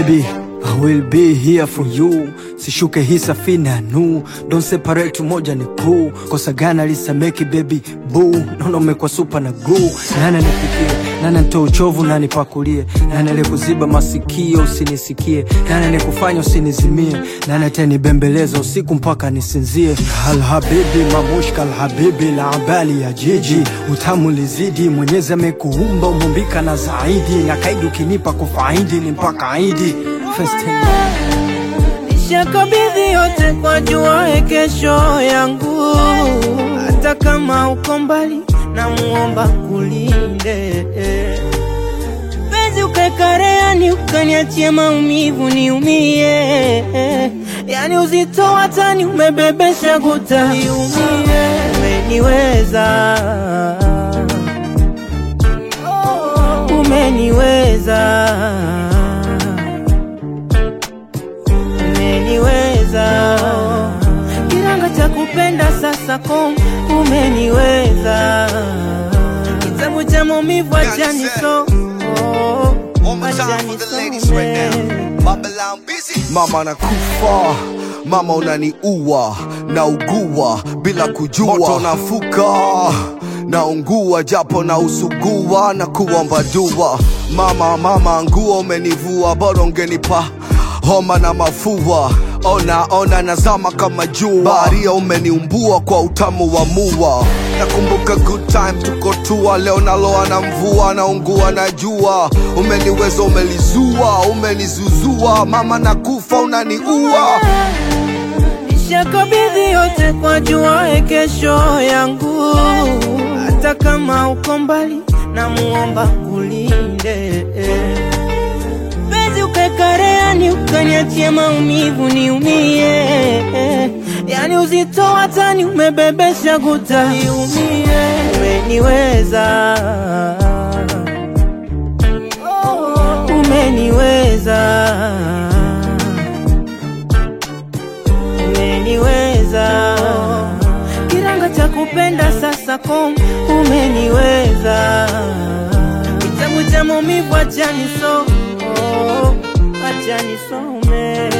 baby, I will be here for you. Sishuke hii safina nu, don't separate, moja ni crew. Kosa gana lisameki baby boo, naona umekuwa super na glue. Nani nipikie, nani nitoe uchovu, nani pakulie, nani alikuziba masikio usinisikie, nani alikufanya usinizimie, nani atanibembeleza usiku mpaka nisinzie. Al habibi mamushka al habibi la abali ya jiji, utamu lizidi, Mwenyezi amekuumba umumbika na zaidi, na kaidu kinipa kufaidi ni mpaka aidi. Nishakabidhi yote kwa jua kesho yangu, hata kama uko mbali na muomba kulinde. Penzi ukakareani ukaniachie maumivu niumie, yani uzito watani umebebesha guta niumie. Umeniweza, umeniweza, kiranga cha kupenda sasa kom. Umeniweza, kitabu cha maumivu achani so. Mama nakufa, mama unaniua, naugua bila kujua, moto nafuka, naungua japo na usugua, na kuomba dua. Mama nguo umenivua, bora ungenipa homa na mafua. Ona nazama kama jua, baharia umeniumbua kwa utamu wa mua. Nakumbuka good time tuko tua, leo naloa na mvua, naungua na jua. Umeniweza, umelizua, umenizuzua, mama nakufa unaniua. Nishakabidhi yote kwa jua kesho yangu, hata kama uko mbali na muomba kulinde. Penzi ukakareani ukaniachie maumivu niumie, yani uzito watani umebebesha guta niumie. Umeniweza, umeniweza, umeniweza, kiranga cha kupenda sasa kom. Umeniweza, kitabu cha maumivu achani so. Achani some.